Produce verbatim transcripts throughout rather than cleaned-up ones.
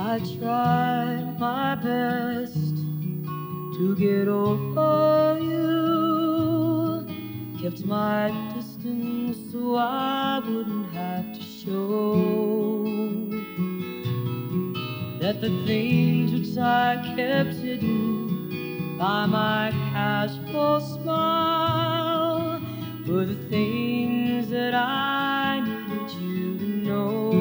I tried my best to get over you, kept my distance so I wouldn't have to show that the things which I kept hidden by my casual smile were the things that I needed you to know.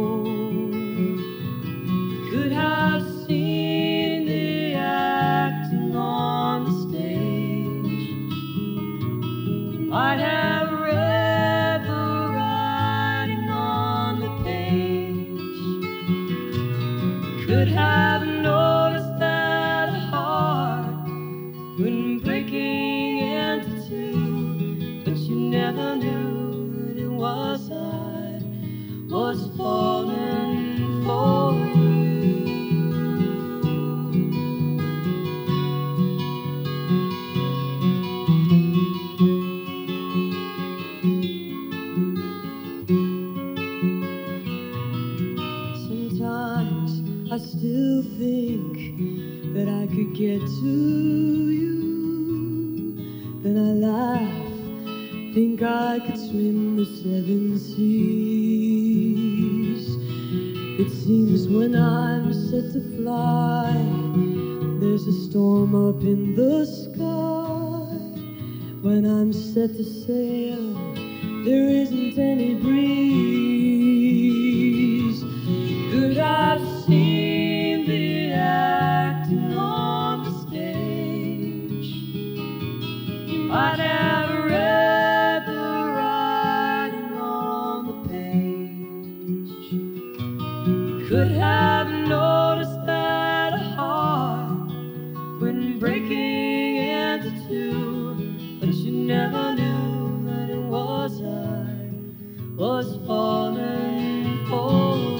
Could have seen the acting on the stage, you might have read the writing on the page, could have noticed that a heart wouldn't breaking into two, but you never knew that it was I was falling for you. Sometimes I still think that I could get to you. Then I laugh, think I could swim the seven seas. It seems when I'm set to fly, there's a storm up in the sky. When I'm set to sail, there isn't any breeze. Could I've seen the acting on the stage, you might have read the writing on the page, you could have noticed that a heart went breaking into two, but you never knew that it was I was falling for you.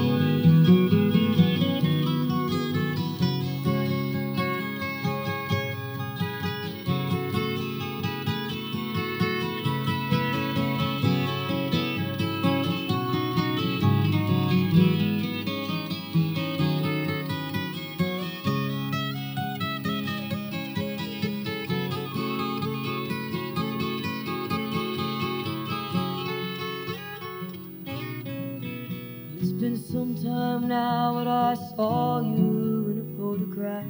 It's been some time now that I saw you in a photograph,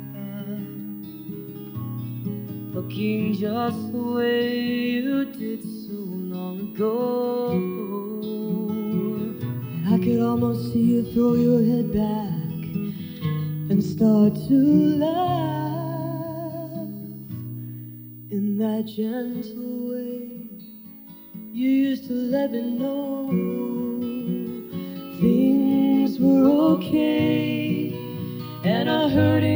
looking just the way you did so long ago. And I could almost see you throw your head back and start to laugh in that gentle way you used to let me know things were okay, and I heard